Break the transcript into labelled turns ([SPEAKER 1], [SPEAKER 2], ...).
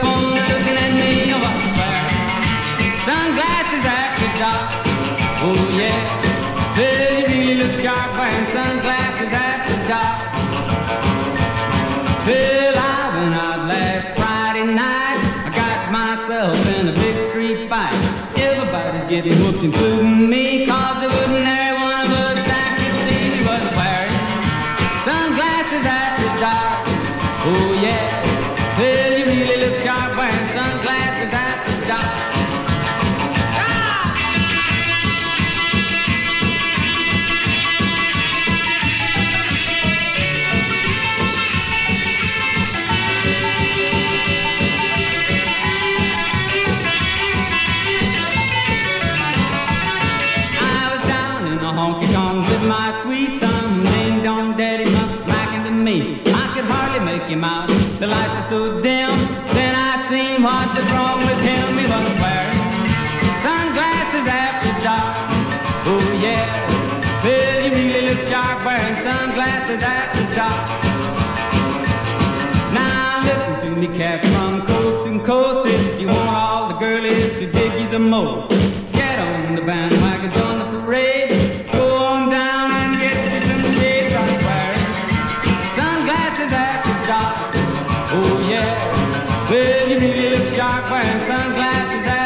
[SPEAKER 1] telephone looking at me. What's wearing sunglasses after dark? Oh yeah, well you really look sharp wearing sunglasses after dark. Well, I went out last Friday night. I got myself in a big street fight. Everybody's getting hooked, including me, 'cause there wasn't there one of us that could see me was wearing sunglasses after dark. Oh yes, well you really look sharp wearing sunglasses after dark. Honky-tonk with my sweet son, ding-dong daddy comes smacking to me. I could hardly make him out, the lights were so dim. Then I seen what was wrong with him. He was wearing sunglasses after dark. Oh yes, well you really look sharp wearing sunglasses after dark. Now listen to me cats from coast to coast. If you want all the girlies to dig you the most, get on the bandwagon, join the parade. Oh yes, well you really look sharp wearing sunglasses.